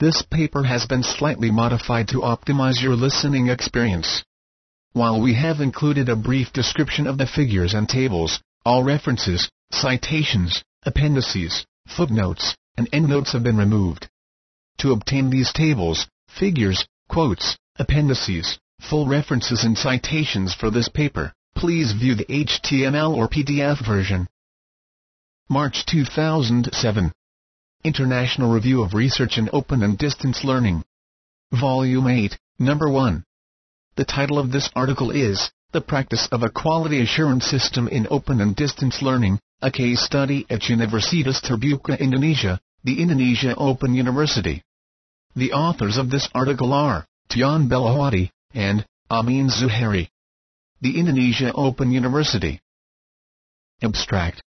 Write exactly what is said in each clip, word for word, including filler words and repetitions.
This paper has been slightly modified to optimize your listening experience. While we have included a brief description of the figures and tables, all references, citations, appendices, footnotes, and endnotes have been removed. To obtain these tables, figures, quotes, appendices, full references and citations for this paper, please view the H T M L or P D F version. March two thousand seven. International Review of Research in Open and Distance Learning. Volume eight, Number one. The title of this article is, The Practice of a Quality Assurance System in Open and Distance Learning, a Case Study at Universitas Terbuka Indonesia, the Indonesia Open University. The authors of this article are, Tian Belawati, and, Amin Zuhairi. The Indonesia Open University. Abstract.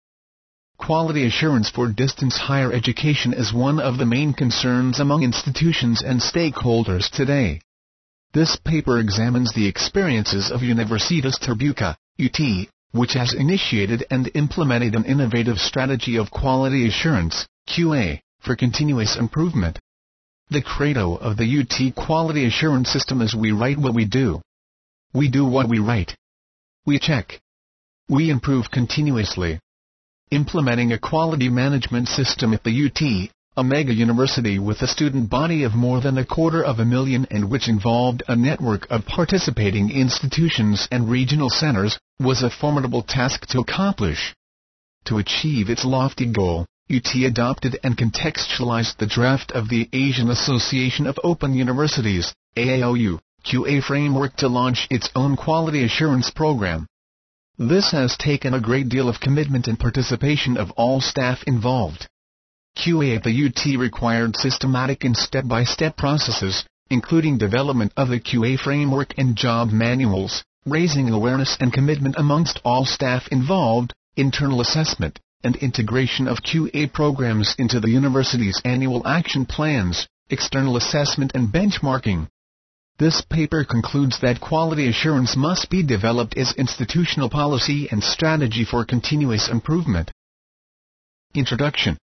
Quality assurance for distance higher education is one of the main concerns among institutions and stakeholders today. This paper examines the experiences of Universitas Terbuka, U T, which has initiated and implemented an innovative strategy of quality assurance, Q A, for continuous improvement. The credo of the U T quality assurance system is we write what we do. We do what we write. We check. We improve continuously. Implementing a quality management system at the U T, a mega university with a student body of more than a quarter of a million and which involved a network of participating institutions and regional centers, was a formidable task to accomplish. To achieve its lofty goal, U T adopted and contextualized the draft of the Asian Association of Open Universities, A A O U, Q A framework to launch its own quality assurance program. This has taken a great deal of commitment and participation of all staff involved. Q A at the U T required systematic and step-by-step processes, including development of the Q A framework and job manuals, raising awareness and commitment amongst all staff involved, internal assessment, and integration of Q A programs into the university's annual action plans, external assessment and benchmarking. This paper concludes that quality assurance must be developed as institutional policy and strategy for continuous improvement. Introduction.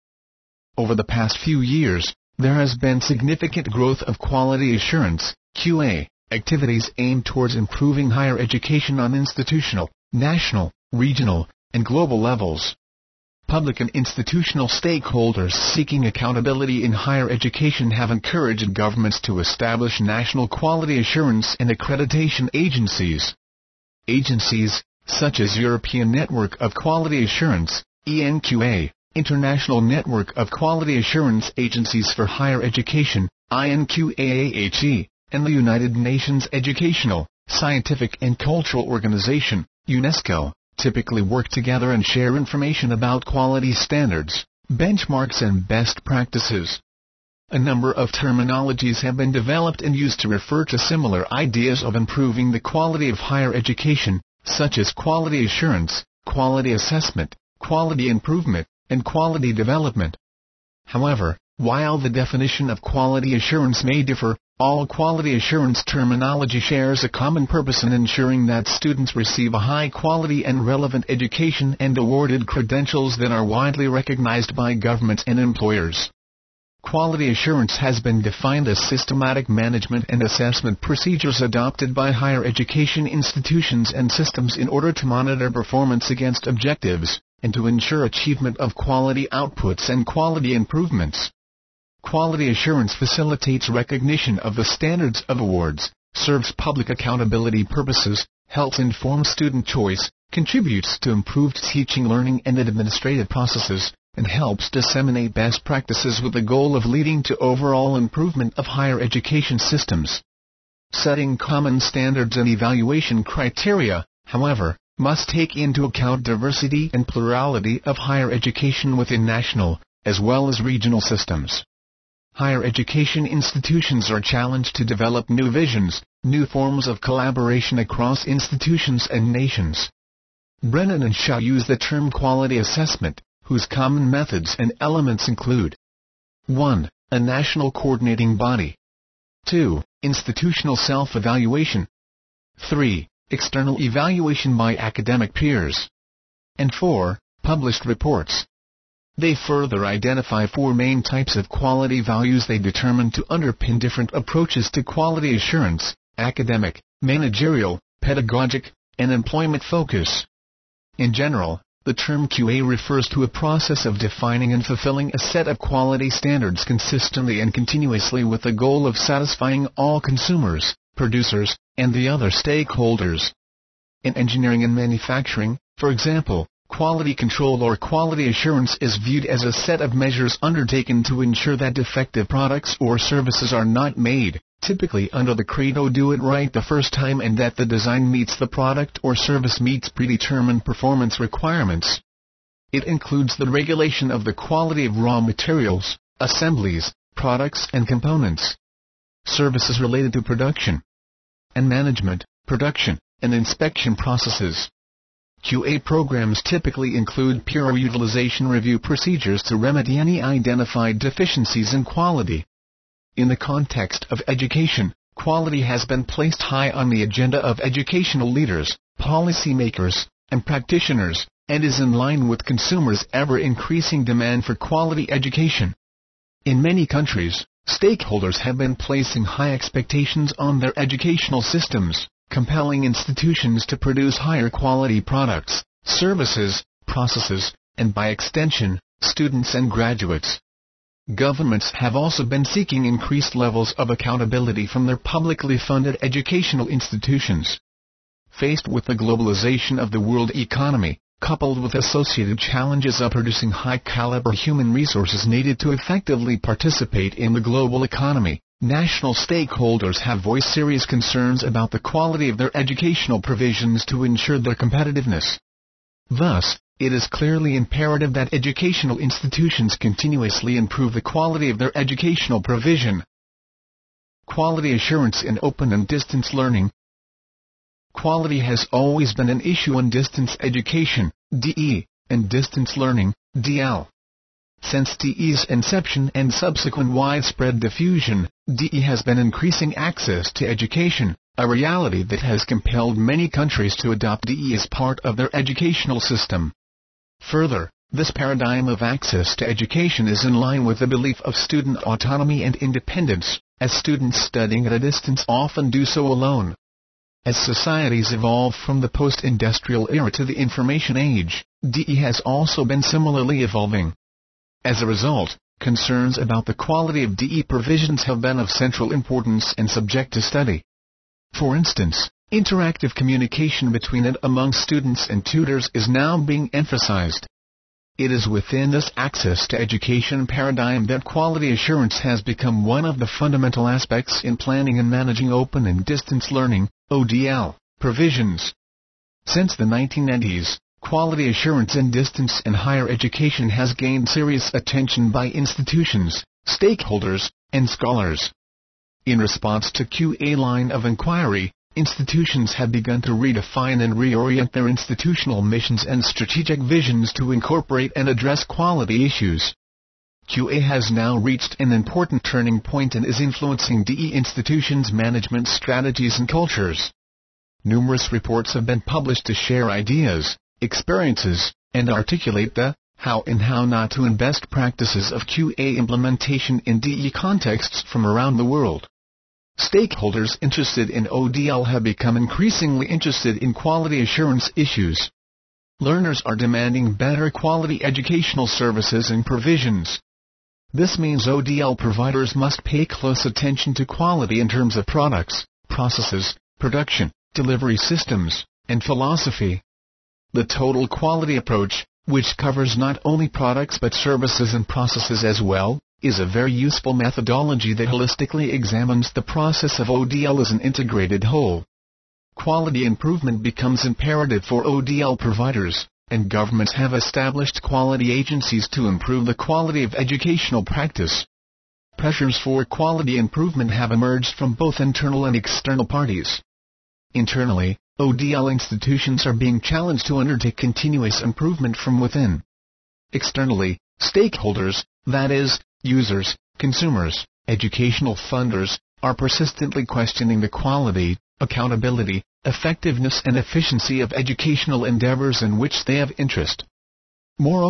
Over the past few years, there has been significant growth of quality assurance, Q A, activities aimed towards improving higher education on institutional, national, regional, and global levels. Public and institutional stakeholders seeking accountability in higher education have encouraged governments to establish national quality assurance and accreditation agencies. Agencies, such as European Network of Quality Assurance, E N Q A, International Network of Quality Assurance Agencies for Higher Education, I N Q A A H E, and the United Nations Educational, Scientific and Cultural Organization, UNESCO, typically work together and share information about quality standards, benchmarks and best practices. A number of terminologies have been developed and used to refer to similar ideas of improving the quality of higher education, such as quality assurance, quality assessment, quality improvement, and quality development. However, while the definition of quality assurance may differ, all quality assurance terminology shares a common purpose in ensuring that students receive a high-quality and relevant education and awarded credentials that are widely recognized by governments and employers. Quality assurance has been defined as systematic management and assessment procedures adopted by higher education institutions and systems in order to monitor performance against objectives, and to ensure achievement of quality outputs and quality improvements. Quality assurance facilitates recognition of the standards of awards, serves public accountability purposes, helps inform student choice, contributes to improved teaching, learning and administrative processes, and helps disseminate best practices with the goal of leading to overall improvement of higher education systems. Setting common standards and evaluation criteria, however, must take into account diversity and plurality of higher education within national, as well as regional systems. Higher education institutions are challenged to develop new visions, new forms of collaboration across institutions and nations. Brennan and Shaw use the term quality assessment, whose common methods and elements include one. A national coordinating body. two. Institutional self-evaluation. three. External evaluation by academic peers. And four. Published reports. They further identify four main types of quality values they determine to underpin different approaches to quality assurance: academic, managerial, pedagogic, and employment focus. In general, the term Q A refers to a process of defining and fulfilling a set of quality standards consistently and continuously with the goal of satisfying all consumers, producers, and the other stakeholders. In engineering and manufacturing, for example, quality control or quality assurance is viewed as a set of measures undertaken to ensure that defective products or services are not made, typically under the credo "do it right the first time," and that the design meets the product or service meets predetermined performance requirements. It includes the regulation of the quality of raw materials, assemblies, products and components. Services related to production and management, production, and inspection processes. Q A programs typically include peer utilization review procedures to remedy any identified deficiencies in quality. In the context of education, quality has been placed high on the agenda of educational leaders, policymakers, and practitioners, and is in line with consumers' ever-increasing demand for quality education. In many countries, stakeholders have been placing high expectations on their educational systems, compelling institutions to produce higher quality products, services, processes, and by extension, students and graduates. Governments have also been seeking increased levels of accountability from their publicly funded educational institutions. Faced with the globalization of the world economy, coupled with associated challenges of producing high-caliber human resources needed to effectively participate in the global economy, national stakeholders have voiced serious concerns about the quality of their educational provisions to ensure their competitiveness. Thus, it is clearly imperative that educational institutions continuously improve the quality of their educational provision. Quality assurance in open and distance learning. Quality has always been an issue in distance education, D E, and distance learning, D L. Since D E's inception and subsequent widespread diffusion, D E has been increasing access to education, a reality that has compelled many countries to adopt D E as part of their educational system. Further, this paradigm of access to education is in line with the belief of student autonomy and independence, as students studying at a distance often do so alone. As societies evolve from the post-industrial era to the information age, D E has also been similarly evolving. As a result, concerns about the quality of D E provisions have been of central importance and subject to study. For instance, interactive communication between and among students and tutors is now being emphasized. It is within this access to education paradigm that quality assurance has become one of the fundamental aspects in planning and managing open and distance learning, O D L, provisions. Since the nineteen nineties, quality assurance in distance and higher education has gained serious attention by institutions, stakeholders, and scholars. In response to Q A line of inquiry, institutions have begun to redefine and reorient their institutional missions and strategic visions to incorporate and address quality issues. Q A has now reached an important turning point and is influencing D E institutions' management strategies and cultures. Numerous reports have been published to share ideas, experiences, and articulate the how and how not to in best practices of Q A implementation in D E contexts from around the world. Stakeholders interested in O D L have become increasingly interested in quality assurance issues. Learners are demanding better quality educational services and provisions. This means O D L providers must pay close attention to quality in terms of products, processes, production, delivery systems, and philosophy. The total quality approach, which covers not only products but services and processes as well, is a very useful methodology that holistically examines the process of O D L as an integrated whole. Quality improvement becomes imperative for O D L providers, and governments have established quality agencies to improve the quality of educational practice. Pressures for quality improvement have emerged from both internal and external parties. Internally, O D L institutions are being challenged to undertake continuous improvement from within. Externally, stakeholders, that is, users, consumers, educational funders, are persistently questioning the quality, accountability, effectiveness and efficiency of educational endeavors in which they have interest. Moreover,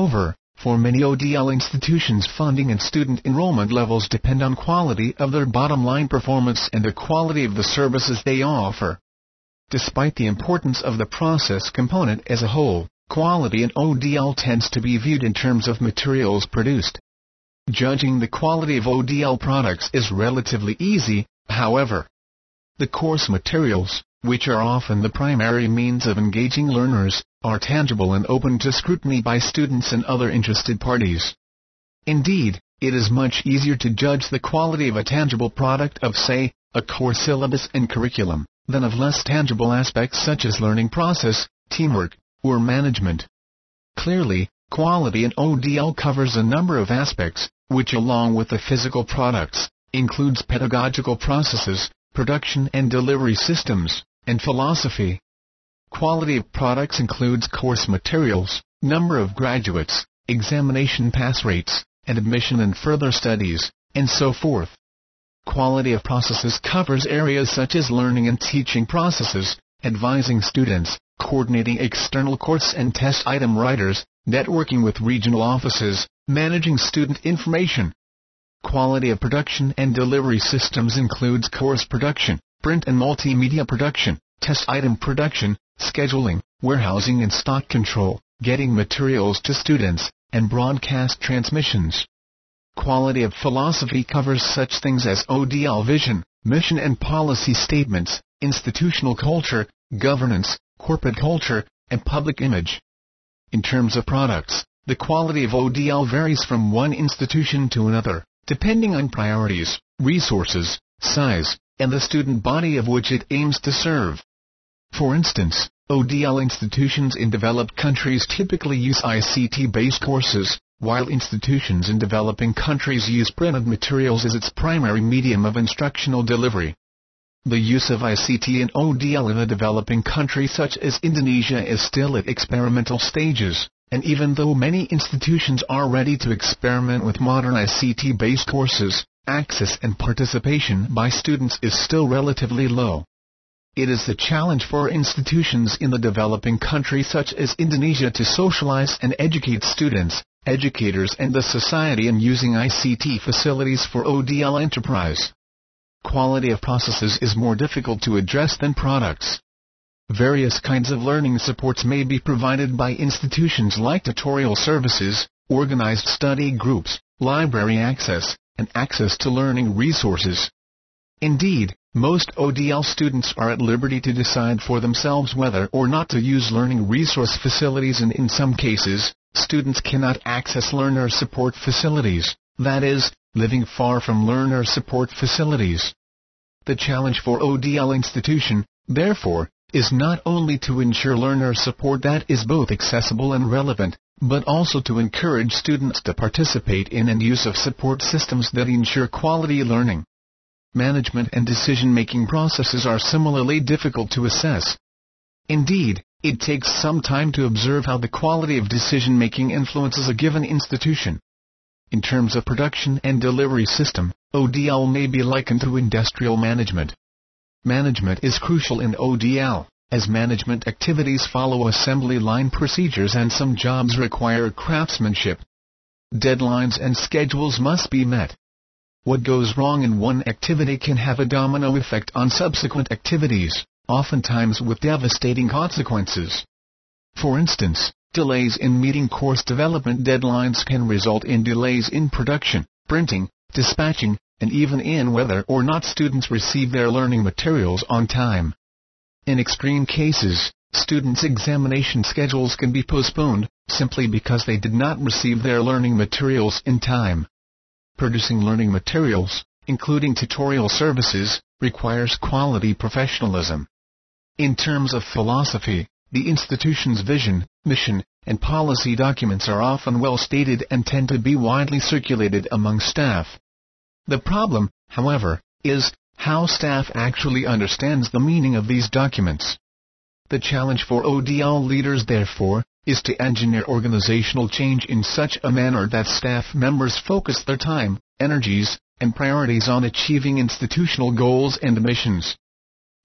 For many O D L institutions, funding and student enrollment levels depend on quality of their bottom-line performance and the quality of the services they offer. Despite the importance of the process component as a whole, quality in O D L tends to be viewed in terms of materials produced. Judging the quality of O D L products is relatively easy, however. The course materials, which are often the primary means of engaging learners, are tangible and open to scrutiny by students and other interested parties. Indeed, it is much easier to judge the quality of a tangible product of, say, a course syllabus and curriculum, than of less tangible aspects such as learning process, teamwork, or management. Clearly, quality in O D L covers a number of aspects, which along with the physical products, includes pedagogical processes, production and delivery systems, and philosophy. Quality of products includes course materials, number of graduates, examination pass rates, and admission and further studies, and so forth. Quality of processes covers areas such as learning and teaching processes, advising students, coordinating external course and test item writers, networking with regional offices, managing student information. Quality of production and delivery systems includes course production, print and multimedia production, test item production, scheduling, warehousing and stock control, getting materials to students, and broadcast transmissions. Quality of philosophy covers such things as O D L vision, mission and policy statements, institutional culture, governance, corporate culture, and public image. In terms of products, the quality of O D L varies from one institution to another, depending on priorities, resources, size, and the student body of which it aims to serve. For instance, O D L institutions in developed countries typically use I C T-based courses, while institutions in developing countries use printed materials as its primary medium of instructional delivery. The use of I C T and O D L in a developing country such as Indonesia is still at experimental stages, and even though many institutions are ready to experiment with modern I C T-based courses, access and participation by students is still relatively low. It is the challenge for institutions in the developing country such as Indonesia to socialize and educate students, educators and the society in using I C T facilities for O D L enterprise. Quality of processes is more difficult to address than products. Various kinds of learning supports may be provided by institutions like tutorial services, organized study groups, library access, and access to learning resources. Indeed, most O D L students are at liberty to decide for themselves whether or not to use learning resource facilities, and in some cases, students cannot access learner support facilities, that is, living far from learner support facilities. The challenge for O D L institution, therefore, is not only to ensure learner support that is both accessible and relevant, but also to encourage students to participate in and use of support systems that ensure quality learning. Management and decision-making processes are similarly difficult to assess. Indeed, it takes some time to observe how the quality of decision-making influences a given institution. In terms of production and delivery system, O D L may be likened to industrial management. Management is crucial in O D L, as management activities follow assembly line procedures and some jobs require craftsmanship. Deadlines and schedules must be met. What goes wrong in one activity can have a domino effect on subsequent activities, oftentimes with devastating consequences. For instance, delays in meeting course development deadlines can result in delays in production, printing, dispatching, and even in whether or not students receive their learning materials on time. In extreme cases, students' examination schedules can be postponed, simply because they did not receive their learning materials in time. Producing learning materials, including tutorial services, requires quality professionalism. In terms of philosophy, the institution's vision, mission, and policy documents are often well stated and tend to be widely circulated among staff. The problem, however, is how staff actually understands the meaning of these documents. The challenge for O D L leaders, therefore, is to engineer organizational change in such a manner that staff members focus their time, energies, and priorities on achieving institutional goals and missions.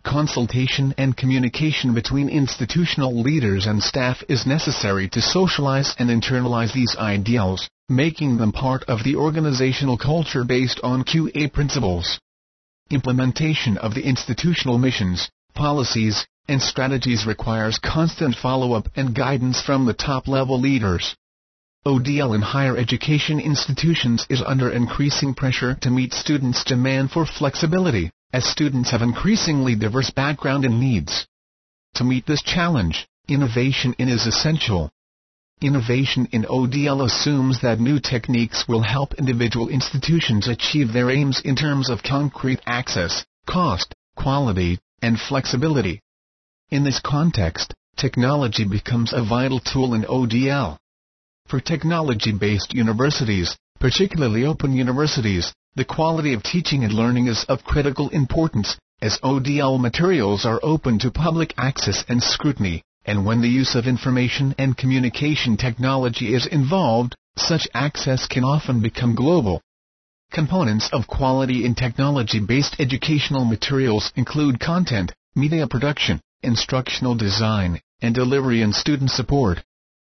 consultation and communication between institutional leaders and staff is necessary to socialize and internalize these ideals, making them part of the organizational culture based on Q A principles. Implementation of the institutional missions, policies, and strategies requires constant follow-up and guidance from the top-level leaders. O D L in higher education institutions is under increasing pressure to meet students' demand for flexibility, as students have increasingly diverse background and needs. To meet this challenge, innovation in is essential. Innovation in O D L assumes that new techniques will help individual institutions achieve their aims in terms of concrete access, cost, quality, and flexibility. In this context, technology becomes a vital tool in O D L. For technology-based universities, particularly open universities, the quality of teaching and learning is of critical importance, as O D L materials are open to public access and scrutiny, and when the use of information and communication technology is involved, such access can often become global. Components of quality in technology-based educational materials include content, media production, instructional design, and delivery and student support.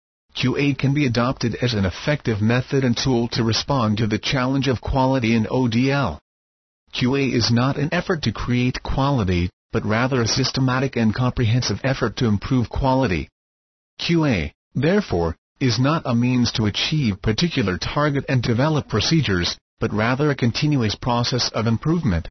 Q A can be adopted as an effective method and tool to respond to the challenge of quality in O D L. Q A is not an effort to create quality, but rather a systematic and comprehensive effort to improve quality. Q A, therefore, is not a means to achieve particular target and develop procedures, but rather a continuous process of improvement.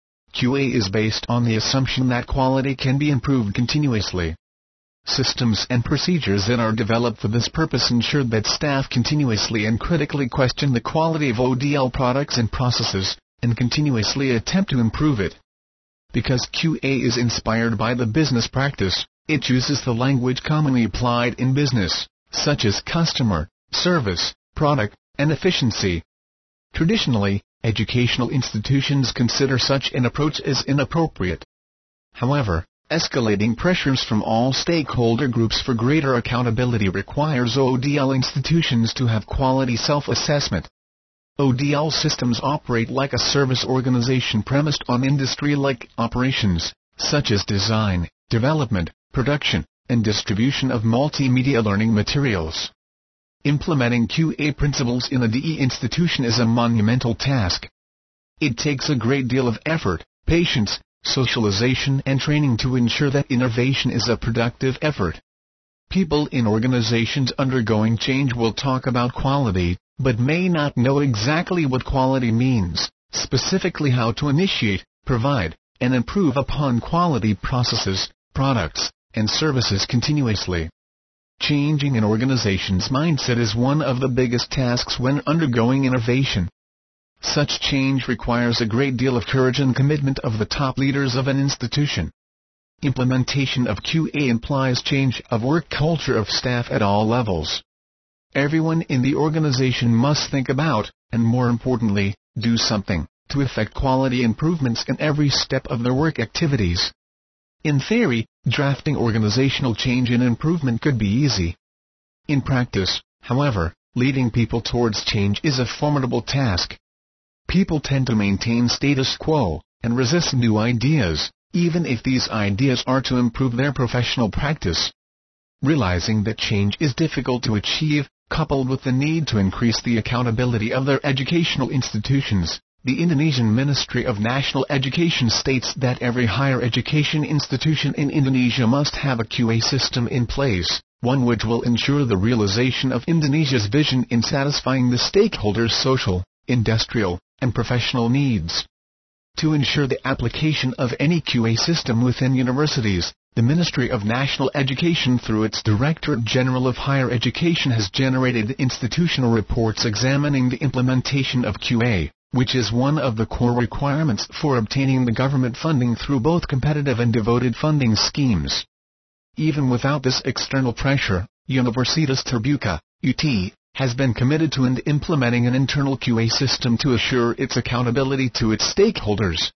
Q A is based on the assumption that quality can be improved continuously. Systems and procedures that are developed for this purpose ensure that staff continuously and critically question the quality of O D L products and processes, and continuously attempt to improve it. Because Q A is inspired by the business practice, it uses the language commonly applied in business, such as customer, service, product, and efficiency. Traditionally, educational institutions consider such an approach as inappropriate. However, escalating pressures from all stakeholder groups for greater accountability requires O D L institutions to have quality self-assessment. O D L systems operate like a service organization premised on industry-like operations, such as design, development, production, and distribution of multimedia learning materials. Implementing Q A principles in a D E institution is a monumental task. It takes a great deal of effort, patience, socialization and training to ensure that innovation is a productive effort. People in organizations undergoing change will talk about quality, but may not know exactly what quality means, specifically how to initiate, provide, and improve upon quality processes, products, and services continuously. Changing an organization's mindset is one of the biggest tasks when undergoing innovation. Such change requires a great deal of courage and commitment of the top leaders of an institution. Implementation of Q A implies change of work culture of staff at all levels. Everyone in the organization must think about, and more importantly, do something, to effect quality improvements in every step of their work activities. In theory, drafting organizational change and improvement could be easy. In practice, however, leading people towards change is a formidable task. People tend to maintain status quo, and resist new ideas, even if these ideas are to improve their professional practice. Realizing that change is difficult to achieve, coupled with the need to increase the accountability of their educational institutions, the Indonesian Ministry of National Education states that every higher education institution in Indonesia must have a Q A system in place, one which will ensure the realization of Indonesia's vision in satisfying the stakeholders' social, industrial, and professional needs. To ensure the application of any Q A system within universities, the Ministry of National Education through its Directorate General of Higher Education has generated institutional reports examining the implementation of Q A, which is one of the core requirements for obtaining the government funding through both competitive and devoted funding schemes. Even without this external pressure, Universitas Terbuka, U T, has been committed to and implementing an internal Q A system to assure its accountability to its stakeholders.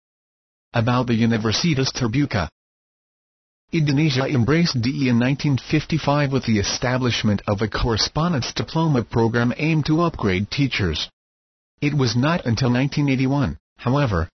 About the Universitas Terbuka. Indonesia embraced D E in nineteen fifty-five with the establishment of a correspondence diploma program aimed to upgrade teachers. It was not until nineteen eighty-one, however,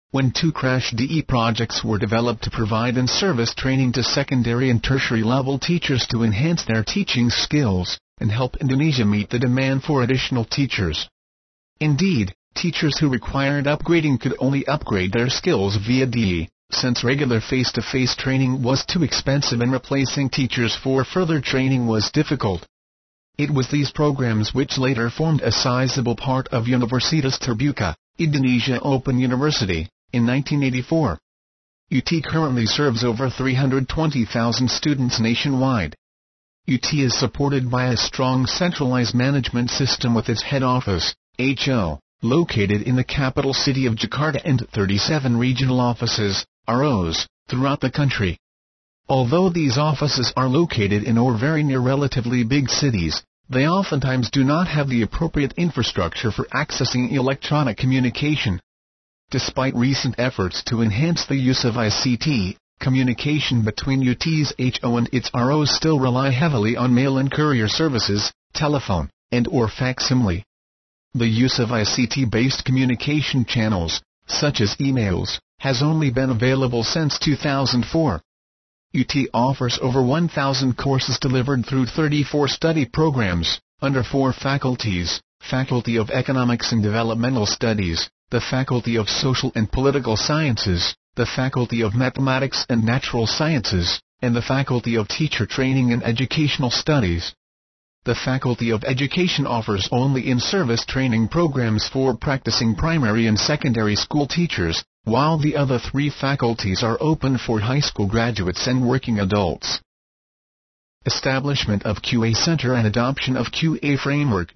when two Crash D E projects were developed to provide in-service training to secondary and tertiary level teachers to enhance their teaching skills, and help Indonesia meet the demand for additional teachers. Indeed, teachers who required upgrading could only upgrade their skills via D E, since regular face-to-face training was too expensive and replacing teachers for further training was difficult. It was these programs which later formed a sizable part of Universitas Terbuka, Indonesia Open University, in nineteen eighty-four. U T currently serves over three hundred twenty thousand students nationwide. U T is supported by a strong centralized management system with its head office, H O, located in the capital city of Jakarta and thirty-seven regional offices, R Os, throughout the country. Although these offices are located in or very near relatively big cities, they oftentimes do not have the appropriate infrastructure for accessing electronic communication. Despite recent efforts to enhance the use of I C T, communication between U T's H O and its R Os still rely heavily on mail and courier services, telephone, and or facsimile. The use of I C T-based communication channels, such as emails, has only been available since two thousand four. U T offers over one thousand courses delivered through thirty-four study programs, under four faculties: Faculty of Economics and Developmental Studies, the Faculty of Social and Political Sciences, the Faculty of Mathematics and Natural Sciences, and the Faculty of Teacher Training and Educational Studies. The Faculty of Education offers only in-service training programs for practicing primary and secondary school teachers, while the other three faculties are open for high school graduates and working adults. Establishment of Q A Center and adoption of Q A framework.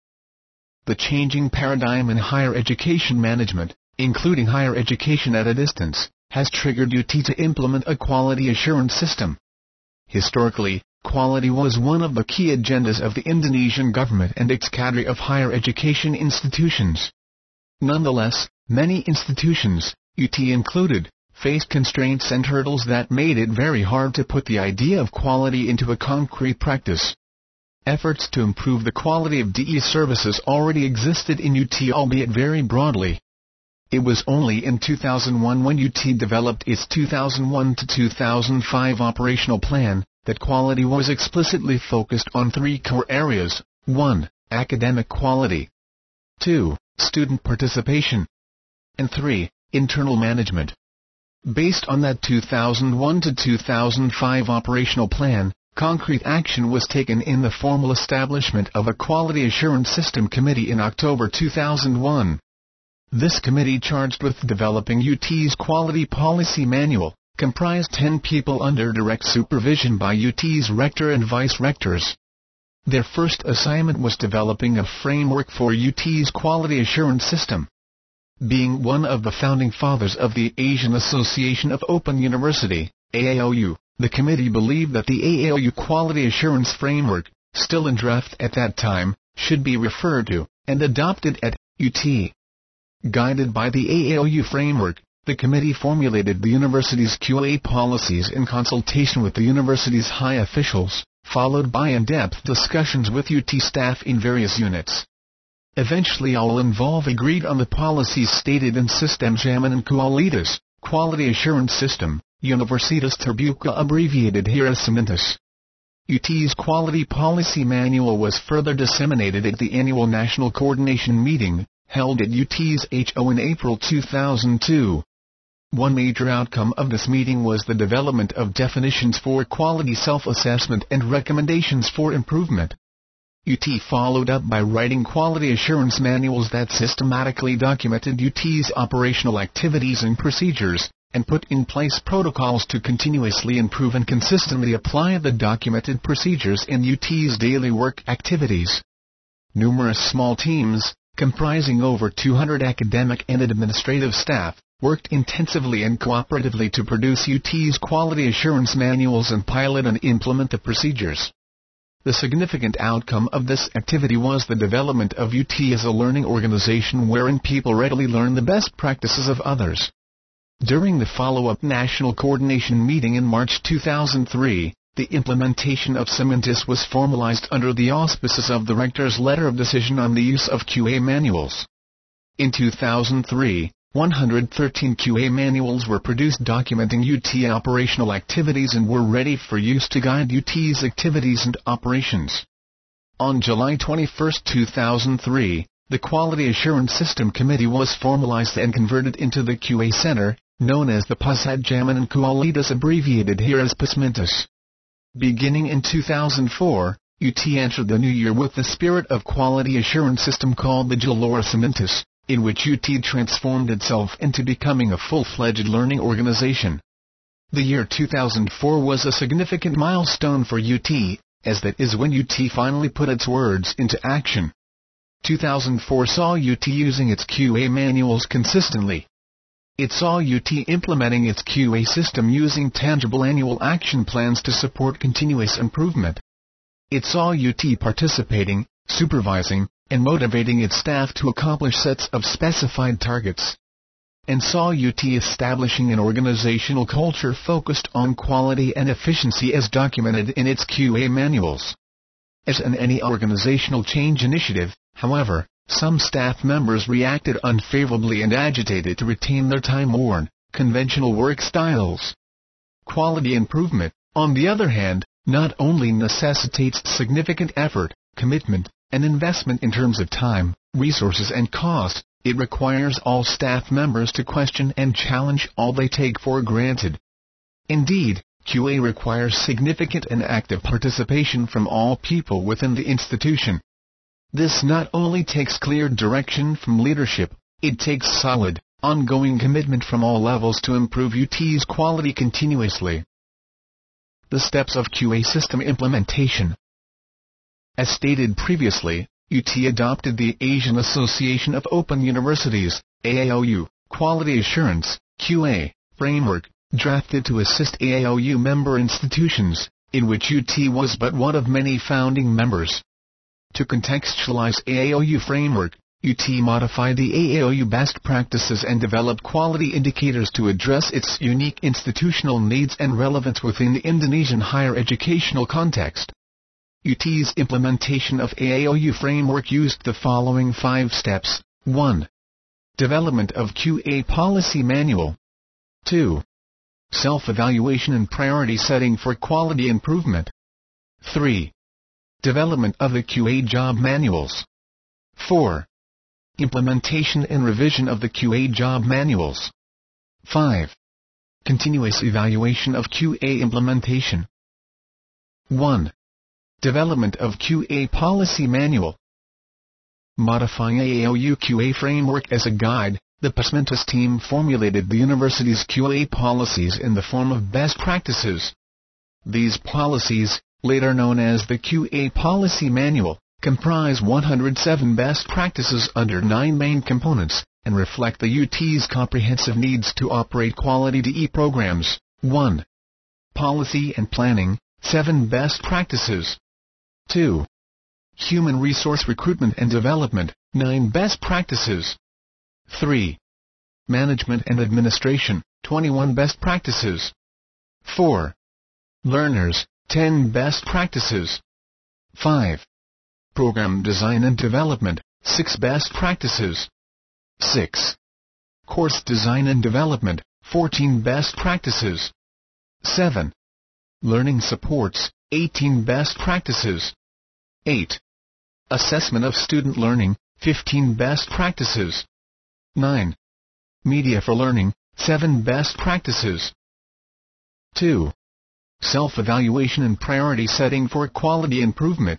The changing paradigm in higher education management, including higher education at a distance, has triggered U T to implement a quality assurance system. Historically, quality was one of the key agendas of the Indonesian government and its cadre of higher education institutions. Nonetheless, many institutions, U T included, faced constraints and hurdles that made it very hard to put the idea of quality into a concrete practice. Efforts to improve the quality of D E services already existed in U T, albeit very broadly. It was only in two thousand one, when U T developed its two thousand one to two thousand five operational plan, that quality was explicitly focused on three core areas: one. Academic quality, two. Student participation, and three. Internal management. Based on that two thousand one to two thousand five operational plan, concrete action was taken in the formal establishment of a Quality Assurance System Committee in October two thousand one. This committee, charged with developing U T's Quality Policy Manual, comprised ten people under direct supervision by U T's rector and vice-rectors. Their first assignment was developing a framework for U T's quality assurance system. Being one of the founding fathers of the Asian Association of Open University, A A O U, the committee believed that the A A O U Quality Assurance Framework, still in draft at that time, should be referred to and adopted at U T. Guided by the A A O U framework, the committee formulated the university's Q A policies in consultation with the university's high officials, followed by in-depth discussions with U T staff in various units. Eventually all involved agreed on the policies stated in Sistem Jaminan Kualitas, Quality Assurance System, Universitas Terbuka, abbreviated here as SEMINTAS. U T's Quality Policy Manual was further disseminated at the annual National Coordination Meeting, held at U T's H O in April two thousand two. One major outcome of this meeting was the development of definitions for quality self-assessment and recommendations for improvement. U T followed up by writing quality assurance manuals that systematically documented U T's operational activities and procedures, and put in place protocols to continuously improve and consistently apply the documented procedures in U T's daily work activities. Numerous small teams, comprising over two hundred academic and administrative staff, worked intensively and cooperatively to produce U T's quality assurance manuals and pilot and implement the procedures. The significant outcome of this activity was the development of U T as a learning organization wherein people readily learn the best practices of others. During the follow-up National Coordination Meeting in March two thousand three, the implementation of SEMINTAS was formalized under the auspices of the Rector's Letter of Decision on the use of Q A manuals. In two thousand three, one hundred thirteen Q A manuals were produced documenting U T operational activities and were ready for use to guide U T's activities and operations. On July twenty-first two thousand three, the Quality Assurance System Committee was formalized and converted into the Q A Center, known as the Pasatjaman and Qualitas, abbreviated here as PASMENTAS. Beginning in two thousand four, U T entered the new year with the spirit of quality assurance system called the Jalorasimentas, in which U T transformed itself into becoming a full-fledged learning organization. The year two thousand four was a significant milestone for U T, as that is when U T finally put its words into action. two thousand four saw U T using its Q A manuals consistently. It saw U T implementing its Q A system using tangible annual action plans to support continuous improvement. It saw U T participating, supervising, and motivating its staff to accomplish sets of specified targets. And saw U T establishing an organizational culture focused on quality and efficiency as documented in its Q A manuals. As in any organizational change initiative, however, some staff members reacted unfavorably and agitated to retain their time-worn, conventional work styles. Quality improvement, on the other hand, not only necessitates significant effort, commitment, and investment in terms of time, resources and cost, it requires all staff members to question and challenge all they take for granted. Indeed, Q A requires significant and active participation from all people within the institution. This not only takes clear direction from leadership, it takes solid, ongoing commitment from all levels to improve U T's quality continuously. The steps of Q A system implementation. As stated previously, U T adopted the Asian Association of Open Universities, A A O U, Quality Assurance, Q A, framework, drafted to assist A A O U member institutions, in which U T was but one of many founding members. To contextualize A A O U framework, U T modified the A A O U best practices and developed quality indicators to address its unique institutional needs and relevance within the Indonesian higher educational context. U T's implementation of A A O U framework used the following five steps. one. Development of Q A policy manual. two. Self-evaluation and priority setting for quality improvement. three. Development of the Q A job manuals. four. Implementation and revision of the Q A job manuals. five. Continuous evaluation of Q A implementation. one. Development of Q A policy manual. Modifying A A O U Q A framework as a guide, the PASMENTAS team formulated the university's Q A policies in the form of best practices. These policies, later known as the Q A Policy Manual, comprise one hundred seven best practices under nine main components, and reflect the U T's comprehensive needs to operate quality D E programs. one. Policy and planning, seven best practices. two. Human resource recruitment and development, nine best practices. three. Management and administration, twenty-one best practices. four. Learners, ten best practices. five. Program design and development, six best practices. six. Course design and development, fourteen best practices. seven. Learning supports, eighteen best practices. eight. Assessment of student learning, fifteen best practices. nine. Media for learning, seven best practices. two. Self-evaluation and priority setting for quality improvement.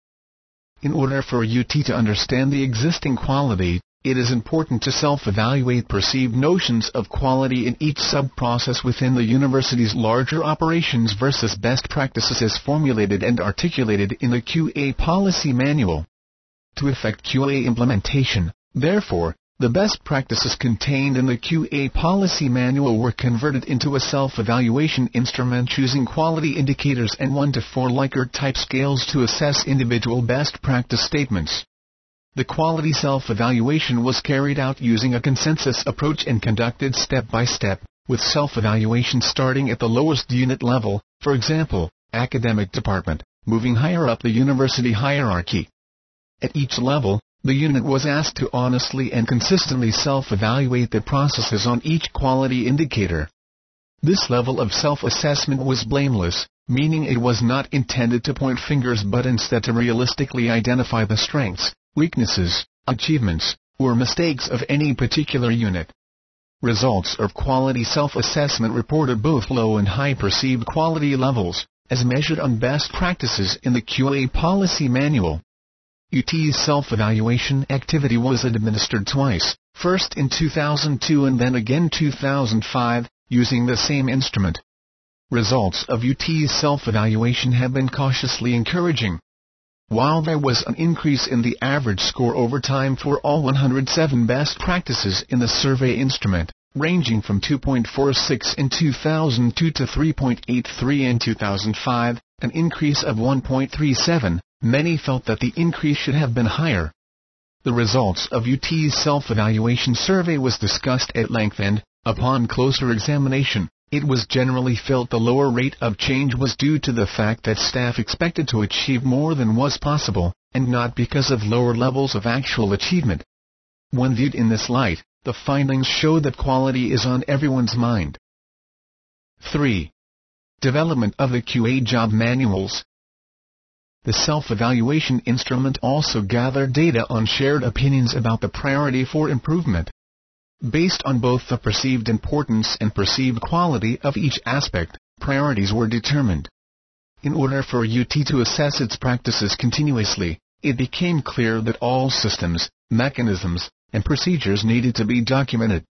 In order for U T to understand the existing quality, it is important to self-evaluate perceived notions of quality in each sub-process within the university's larger operations versus best practices as formulated and articulated in the Q A Policy Manual. To effect Q A implementation, therefore, the best practices contained in the Q A Policy Manual were converted into a self-evaluation instrument using quality indicators and one to four Likert type scales to assess individual best practice statements. The quality self-evaluation was carried out using a consensus approach and conducted step by step, with self-evaluation starting at the lowest unit level, for example, academic department, moving higher up the university hierarchy. At each level, The unit was asked to honestly and consistently self-evaluate the processes on each quality indicator. This level of self-assessment was blameless, meaning it was not intended to point fingers but instead to realistically identify the strengths, weaknesses, achievements, or mistakes of any particular unit. Results of quality self-assessment reported both low and high perceived quality levels, as measured on best practices in the Q A policy manual. U T's self-evaluation activity was administered twice, first in two thousand two and then again two thousand five, using the same instrument. Results of U T's self-evaluation have been cautiously encouraging. While there was an increase in the average score over time for all one hundred seven best practices in the survey instrument, ranging from two point four six in two thousand two to three point eight three in two thousand five, an increase of one point three seven, many felt that the increase should have been higher. The results of U T's self-evaluation survey was discussed at length and, upon closer examination, it was generally felt the lower rate of change was due to the fact that staff expected to achieve more than was possible, and not because of lower levels of actual achievement. When viewed in this light, the findings show that quality is on everyone's mind. three. Development of the Q A job manuals. The self-evaluation instrument also gathered data on shared opinions about the priority for improvement. Based on both the perceived importance and perceived quality of each aspect, priorities were determined. In order for U T to assess its practices continuously, it became clear that all systems, mechanisms, and procedures needed to be documented.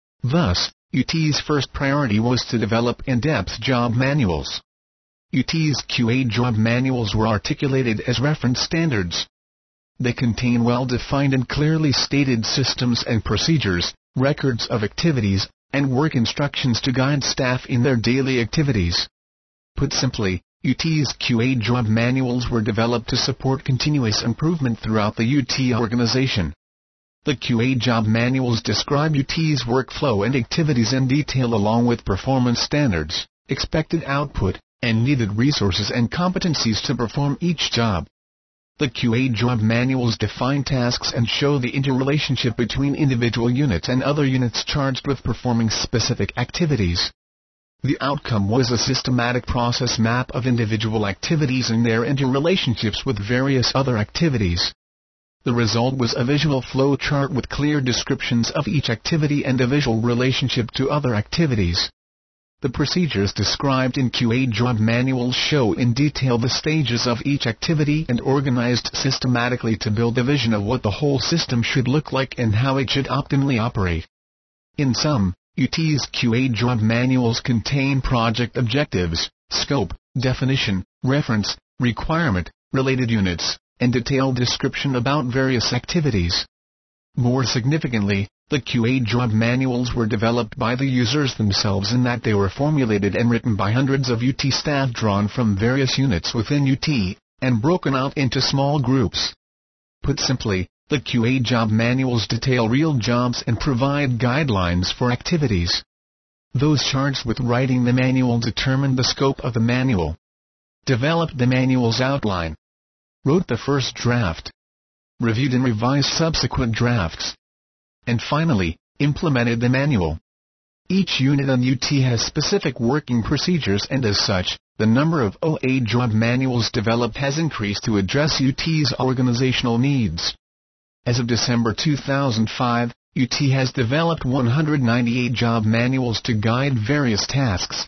Thus, U T's first priority was to develop in-depth job manuals. U T's Q A job manuals were articulated as reference standards. They contain well-defined and clearly stated systems and procedures, records of activities, and work instructions to guide staff in their daily activities. Put simply, U T's Q A job manuals were developed to support continuous improvement throughout the U T organization. The Q A job manuals describe U T's workflow and activities in detail along with performance standards, expected output, and needed resources and competencies to perform each job. The Q A job manuals define tasks and show the interrelationship between individual units and other units charged with performing specific activities. The outcome was a systematic process map of individual activities and their interrelationships with various other activities. The result was a visual flow chart with clear descriptions of each activity and a visual relationship to other activities. The procedures described in Q A job manuals show in detail the stages of each activity and organized systematically to build a vision of what the whole system should look like and how it should optimally operate. In sum, U T's Q A job manuals contain project objectives, scope, definition, reference, requirement, related units, and detailed description about various activities. More significantly, the Q A job manuals were developed by the users themselves in that they were formulated and written by hundreds of U T staff drawn from various units within U T, and broken out into small groups. Put simply, the Q A job manuals detail real jobs and provide guidelines for activities. Those charged with writing the manual determined the scope of the manual, developed the manual's outline, wrote the first draft, reviewed and revised subsequent drafts, and finally, implemented the manual. Each unit on U T has specific working procedures and as such, the number of O A job manuals developed has increased to address U T's organizational needs. As of December two thousand five, U T has developed one hundred ninety-eight job manuals to guide various tasks.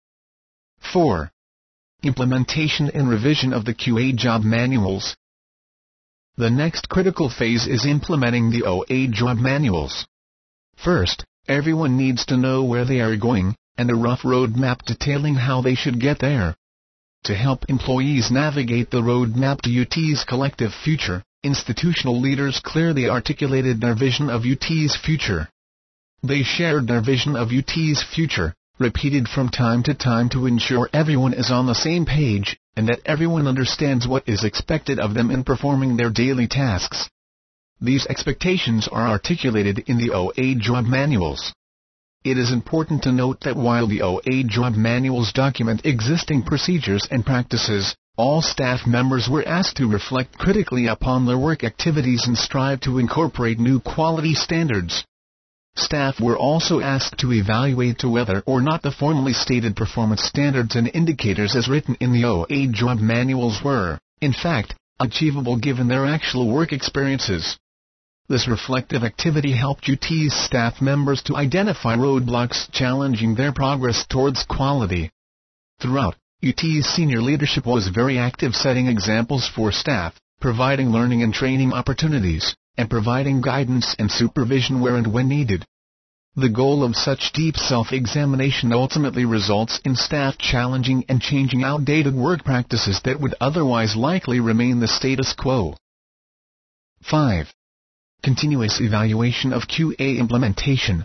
four. Implementation and revision of the Q A job manuals. The next critical phase is implementing the O A job manuals. First, everyone needs to know where they are going, and a rough roadmap detailing how they should get there. To help employees navigate the roadmap to U T's collective future, institutional leaders clearly articulated their vision of U T's future. They shared their vision of U T's future, repeated from time to time to ensure everyone is on the same page, and that everyone understands what is expected of them in performing their daily tasks. These expectations are articulated in the O A job manuals. It is important to note that while the O A job manuals document existing procedures and practices, all staff members were asked to reflect critically upon their work activities and strive to incorporate new quality standards. Staff were also asked to evaluate to whether or not the formally stated performance standards and indicators as written in the O A job manuals were, in fact, achievable given their actual work experiences. This reflective activity helped U T's staff members to identify roadblocks challenging their progress towards quality. Throughout, U T's senior leadership was very active, setting examples for staff, providing learning and training opportunities, and providing guidance and supervision where and when needed. The goal of such deep self-examination ultimately results in staff challenging and changing outdated work practices that would otherwise likely remain the status quo. five. Continuous evaluation of Q A implementation.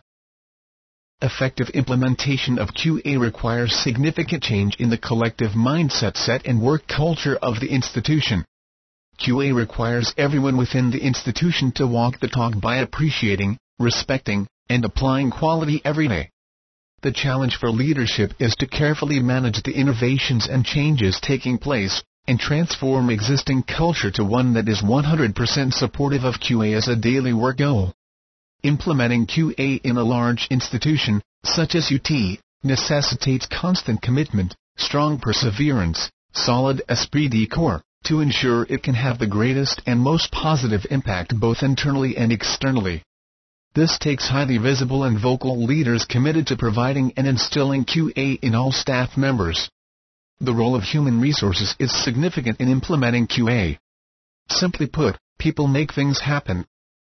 Effective implementation of Q A requires significant change in the collective mindset set and work culture of the institution. Q A requires everyone within the institution to walk the talk by appreciating, respecting, and applying quality every day. The challenge for leadership is to carefully manage the innovations and changes taking place, and transform existing culture to one that is one hundred percent supportive of Q A as a daily work goal. Implementing Q A in a large institution, such as U T, necessitates constant commitment, strong perseverance, solid esprit de corps, to ensure it can have the greatest and most positive impact both internally and externally. This takes highly visible and vocal leaders committed to providing and instilling Q A in all staff members. The role of human resources is significant in implementing Q A. Simply put, people make things happen.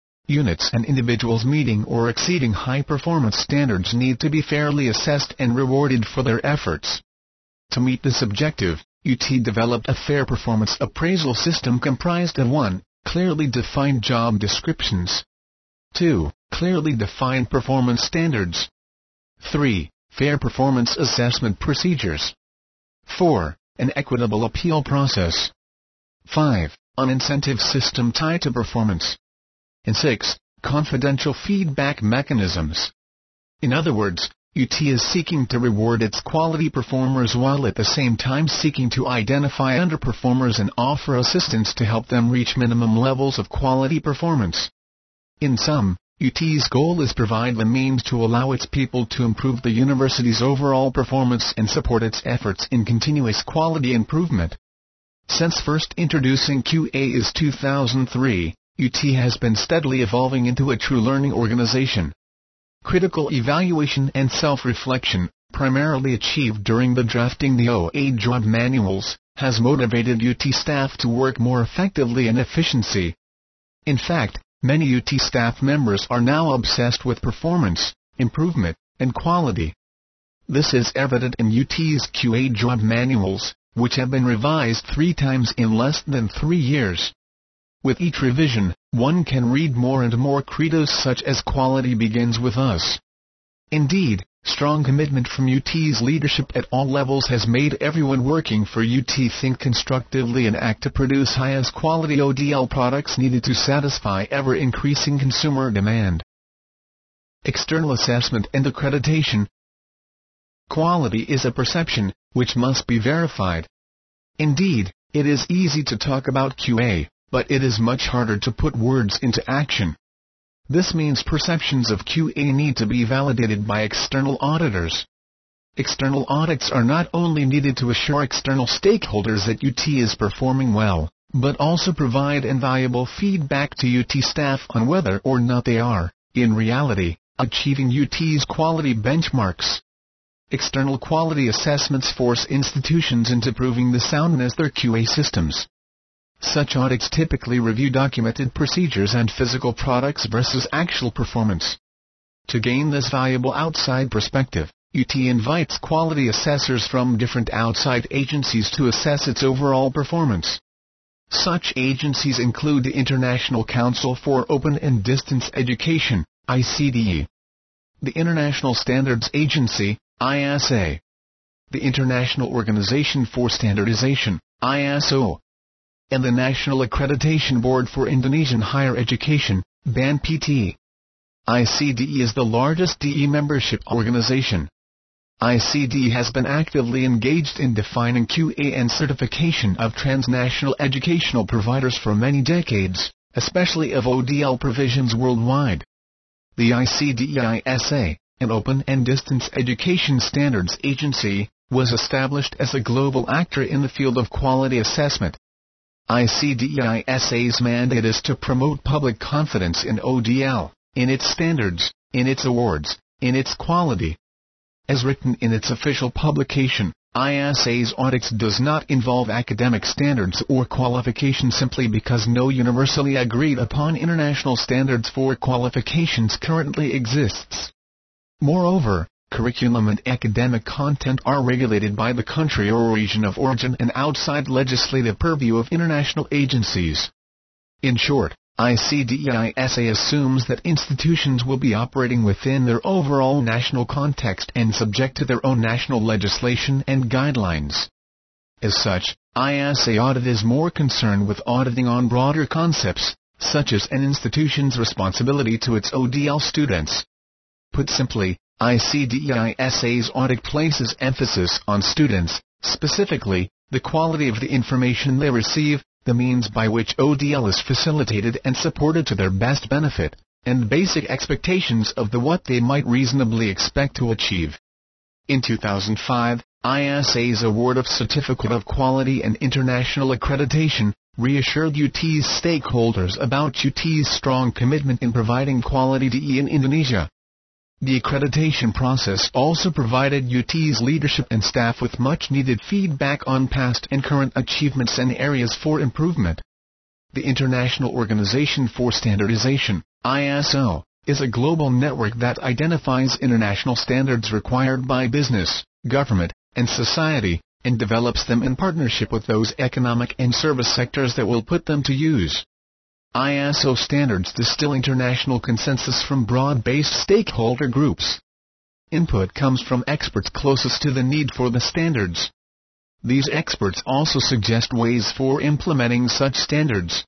Units and individuals meeting or exceeding high performance standards need to be fairly assessed and rewarded for their efforts. To meet this objective, U T developed a fair performance appraisal system comprised of one. Clearly defined job descriptions. two. Clearly defined performance standards. three. Fair performance assessment procedures. four. An equitable appeal process. five. An incentive system tied to performance. And six. Confidential feedback mechanisms. In other words, U T is seeking to reward its quality performers while at the same time seeking to identify underperformers and offer assistance to help them reach minimum levels of quality performance. In sum, U T's goal is to provide the means to allow its people to improve the university's overall performance and support its efforts in continuous quality improvement. Since first introducing Q A in two thousand three, U T has been steadily evolving into a true learning organization. Critical evaluation and self-reflection, primarily achieved during the drafting the O A job manuals, has motivated U T staff to work more effectively and efficiency. In fact, many U T staff members are now obsessed with performance, improvement, and quality. This is evident in U T's Q A job manuals, which have been revised three times in less than three years. With each revision, one can read more and more credos such as "Quality begins with us." Indeed, strong commitment from U T's leadership at all levels has made everyone working for U T think constructively and act to produce highest quality O D L products needed to satisfy ever-increasing consumer demand. External assessment and accreditation. Quality is a perception, which must be verified. Indeed, it is easy to talk about Q A, but it is much harder to put words into action. This means perceptions of Q A need to be validated by external auditors. External audits are not only needed to assure external stakeholders that U T is performing well, but also provide invaluable feedback to U T staff on whether or not they are, in reality, achieving U T's quality benchmarks. External quality assessments force institutions into proving the soundness of their Q A systems. Such audits typically review documented procedures and physical products versus actual performance. To gain this valuable outside perspective, U T invites quality assessors from different outside agencies to assess its overall performance. Such agencies include the International Council for Open and Distance Education, I C D E, the International Standards Agency, I S A, the International Organization for Standardization, I S O, and the National Accreditation Board for Indonesian Higher Education, B A N P T. I C D E is the largest D E membership organization. I C D has been actively engaged in defining Q A and certification of transnational educational providers for many decades, especially of O D L provisions worldwide. The I C D E I S A, an open and distance education standards agency, was established as a global actor in the field of quality assessment. I C D E I S A's mandate is to promote public confidence in O D L, in its standards, in its awards, in its quality. As written in its official publication, I S A's audits does not involve academic standards or qualifications simply because no universally agreed upon international standards for qualifications currently exists. Moreover, curriculum and academic content are regulated by the country or region of origin and outside legislative purview of international agencies. In short, I C D E I S A assumes that institutions will be operating within their overall national context and subject to their own national legislation and guidelines. As such, I S A audit is more concerned with auditing on broader concepts, such as an institution's responsibility to its O D L students. Put simply, I C D E I S A's audit places emphasis on students, specifically, the quality of the information they receive, the means by which O D L is facilitated and supported to their best benefit, and basic expectations of the what they might reasonably expect to achieve. In two thousand five, I S A's award of Certificate of Quality and International Accreditation reassured U T's stakeholders about U T's strong commitment in providing quality D E in Indonesia. The accreditation process also provided U T's leadership and staff with much-needed feedback on past and current achievements and areas for improvement. The International Organization for Standardization, I S O, is a global network that identifies international standards required by business, government, and society, and develops them in partnership with those economic and service sectors that will put them to use. I S O standards distill international consensus from broad-based stakeholder groups. Input comes from experts closest to the need for the standards. These experts also suggest ways for implementing such standards.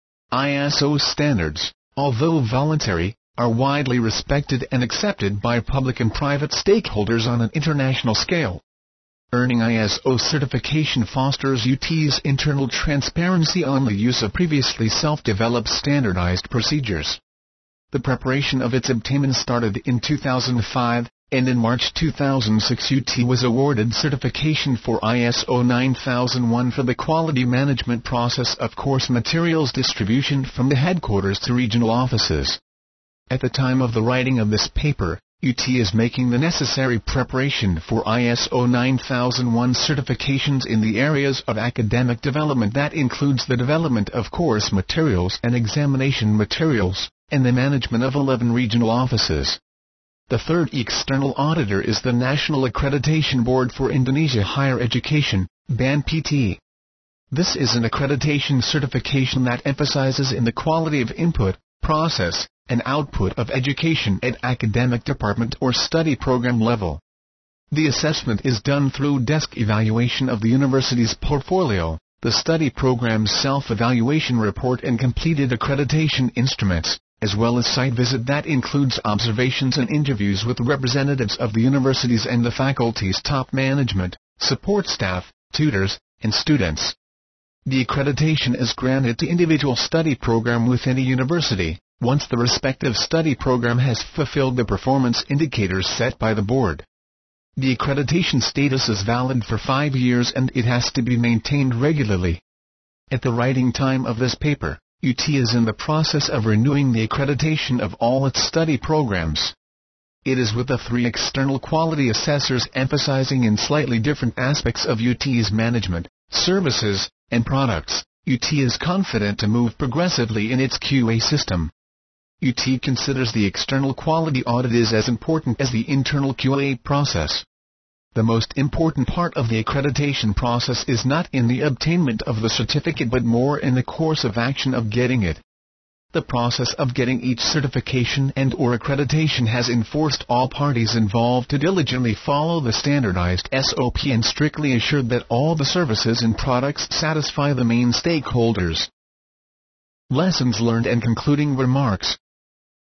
I S O standards, although voluntary, are widely respected and accepted by public and private stakeholders on an international scale. Earning I S O certification fosters U T's internal transparency on the use of previously self-developed standardized procedures. The preparation of its obtainment started in two thousand five, and in March two thousand six U T was awarded certification for I S O nine thousand one for the quality management process of course materials distribution from the headquarters to regional offices. At the time of the writing of this paper, U T is making the necessary preparation for I S O nine thousand one certifications in the areas of academic development that includes the development of course materials and examination materials, and the management of eleven regional offices. The third external auditor is the National Accreditation Board for Indonesia Higher Education, B A N P T. This is an accreditation certification that emphasizes in the quality of input, process, and output of education at academic department or study program level. The assessment is done through desk evaluation of the university's portfolio, the study program's self-evaluation report and completed accreditation instruments, as well as site visit that includes observations and interviews with representatives of the universities and the faculty's top management, support staff, tutors, and students. The accreditation is granted to individual study program within a university, once the respective study program has fulfilled the performance indicators set by the board. The accreditation status is valid for five years and it has to be maintained regularly. At the writing time of this paper, U T is in the process of renewing the accreditation of all its study programs. It is with the three external quality assessors emphasizing in slightly different aspects of U T's management, services, and products. U T is confident to move progressively in its Q A system. U T considers the external quality audit is as important as the internal Q A process. The most important part of the accreditation process is not in the obtainment of the certificate but more in the course of action of getting it. The process of getting each certification and or accreditation has enforced all parties involved to diligently follow the standardized S O P and strictly assured that all the services and products satisfy the main stakeholders. Lessons learned and concluding remarks.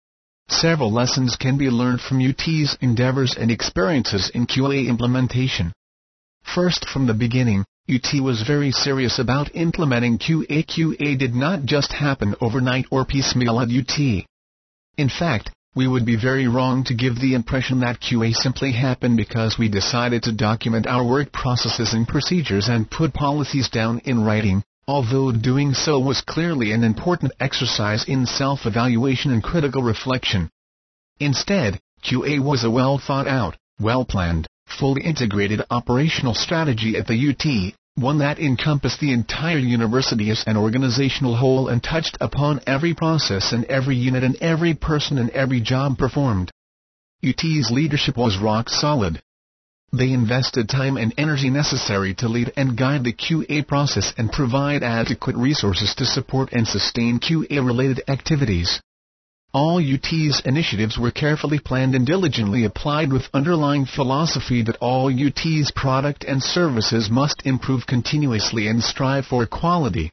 Several lessons can be learned from U T's endeavors and experiences in Q A implementation. First, from the beginning, U T was very serious about implementing Q A. Q A did not just happen overnight or piecemeal at U T. In fact, we would be very wrong to give the impression that Q A simply happened because we decided to document our work processes and procedures and put policies down in writing, although doing so was clearly an important exercise in self-evaluation and critical reflection. Instead, Q A was a well-thought-out, well-planned, fully integrated operational strategy at the U T, one that encompassed the entire university as an organizational whole and touched upon every process and every unit and every person and every job performed. U T's leadership was rock solid. They invested time and energy necessary to lead and guide the Q A process and provide adequate resources to support and sustain Q A-related activities. All U T's initiatives were carefully planned and diligently applied with underlying philosophy that all U T's product and services must improve continuously and strive for quality.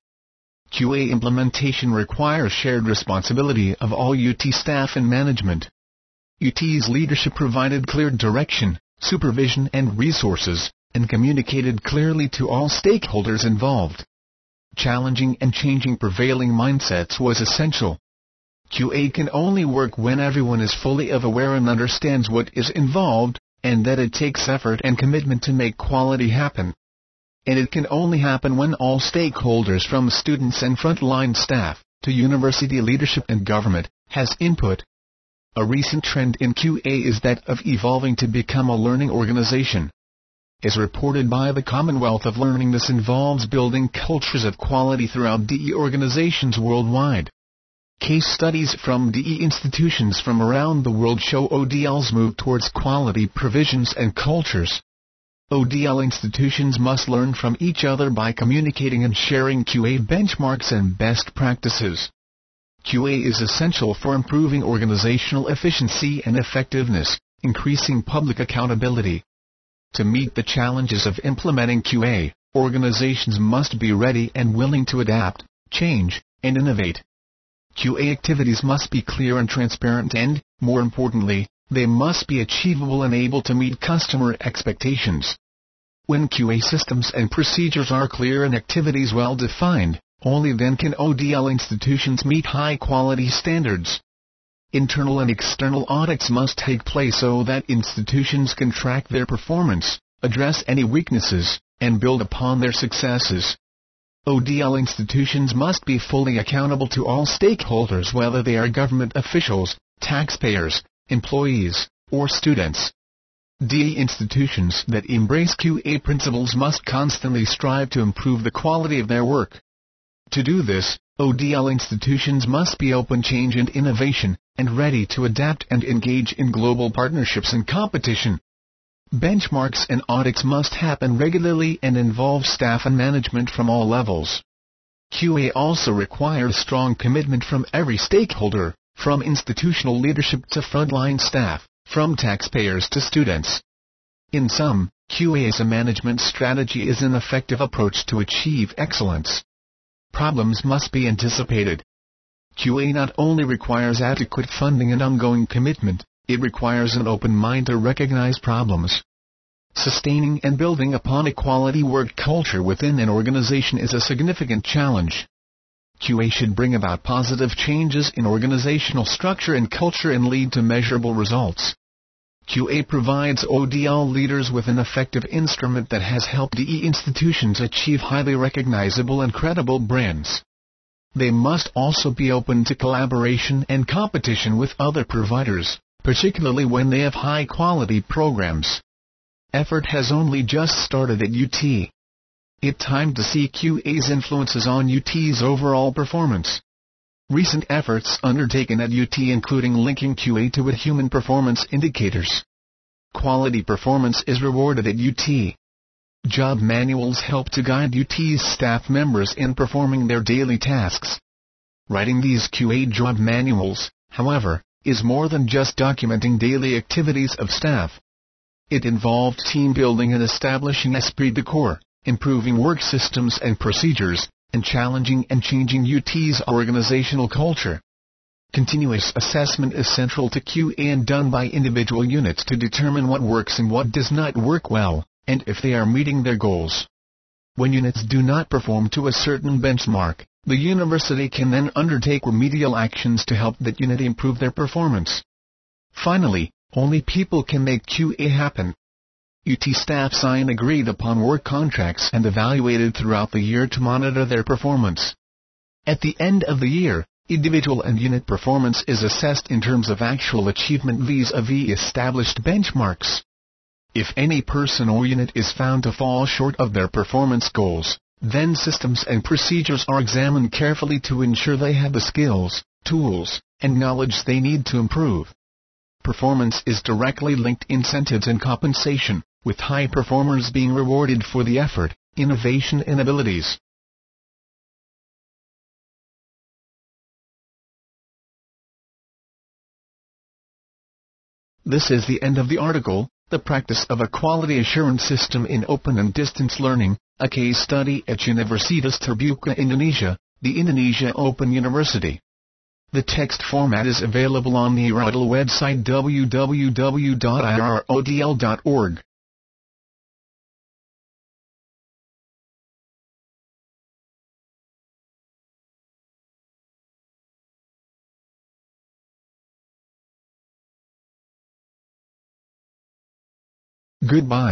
Q A implementation requires shared responsibility of all U T staff and management. U T's leadership provided clear direction, supervision and resources, and communicated clearly to all stakeholders involved. Challenging and changing prevailing mindsets was essential. Q A can only work when everyone is fully aware and understands what is involved, and that it takes effort and commitment to make quality happen. And it can only happen when all stakeholders from students and frontline staff, to university leadership and government, has input. A recent trend in Q A is that of evolving to become a learning organization. As reported by the Commonwealth of Learning, this involves building cultures of quality throughout D E organizations worldwide. Case studies from D E institutions from around the world show O D L's move towards quality provisions and cultures. O D L institutions must learn from each other by communicating and sharing Q A benchmarks and best practices. Q A is essential for improving organizational efficiency and effectiveness, increasing public accountability. To meet the challenges of implementing Q A, organizations must be ready and willing to adapt, change, and innovate. Q A activities must be clear and transparent and, more importantly, they must be achievable and able to meet customer expectations. When Q A systems and procedures are clear and activities well defined, only then can O D L institutions meet high-quality standards. Internal and external audits must take place so that institutions can track their performance, address any weaknesses, and build upon their successes. O D L institutions must be fully accountable to all stakeholders, whether they are government officials, taxpayers, employees, or students. D E institutions that embrace Q A principles must constantly strive to improve the quality of their work. To do this, O D L institutions must be open to change and innovation, and ready to adapt and engage in global partnerships and competition. Benchmarks and audits must happen regularly and involve staff and management from all levels. Q A also requires strong commitment from every stakeholder, from institutional leadership to frontline staff, from taxpayers to students. In sum, Q A as a management strategy is an effective approach to achieve excellence. Problems must be anticipated. Q A not only requires adequate funding and ongoing commitment, it requires an open mind to recognize problems. Sustaining and building upon a quality work culture within an organization is a significant challenge. Q A should bring about positive changes in organizational structure and culture and lead to measurable results. Q A provides O D L leaders with an effective instrument that has helped D E institutions achieve highly recognizable and credible brands. They must also be open to collaboration and competition with other providers, particularly when they have high-quality programs. Effort has only just started at U T. It's time to see Q A's influences on U T's overall performance. Recent efforts undertaken at U T including linking Q A to human performance indicators. Quality performance is rewarded at U T. Job manuals help to guide U T's staff members in performing their daily tasks. Writing these Q A job manuals, however, is more than just documenting daily activities of staff. It involved team building and establishing esprit de corps, improving work systems and procedures, and challenging and changing U T's organizational culture. Continuous assessment is central to Q A and done by individual units to determine what works and what does not work well, and if they are meeting their goals. When units do not perform to a certain benchmark, the university can then undertake remedial actions to help that unit improve their performance. Finally, only people can make Q A happen. U T staff sign agreed upon work contracts and evaluated throughout the year to monitor their performance. At the end of the year, individual and unit performance is assessed in terms of actual achievement vis-a-vis established benchmarks. If any person or unit is found to fall short of their performance goals, then systems and procedures are examined carefully to ensure they have the skills, tools, and knowledge they need to improve. Performance is directly linked to incentives and compensation, with high performers being rewarded for the effort, innovation and abilities. This is the end of the article, The Practice of a Quality Assurance System in Open and Distance Learning, a case study at Universitas Terbuka Indonesia, the Indonesia Open University. The text format is available on the I R O D L website w w w dot i r o d l dot org. Goodbye.